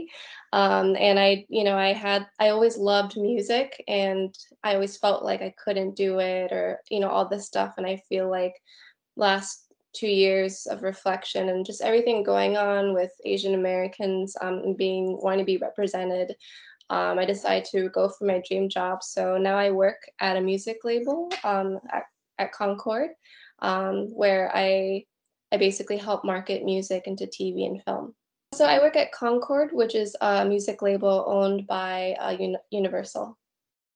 And I always loved music, and I always felt like I couldn't do it, or, all this stuff. And I feel like last 2 years of reflection and just everything going on with Asian Americans, and wanting to be represented, I decided to go for my dream job. So now I work at a music label, at Concord, where I basically help market music into TV and film. So I work at Concord, which is a music label owned by Universal.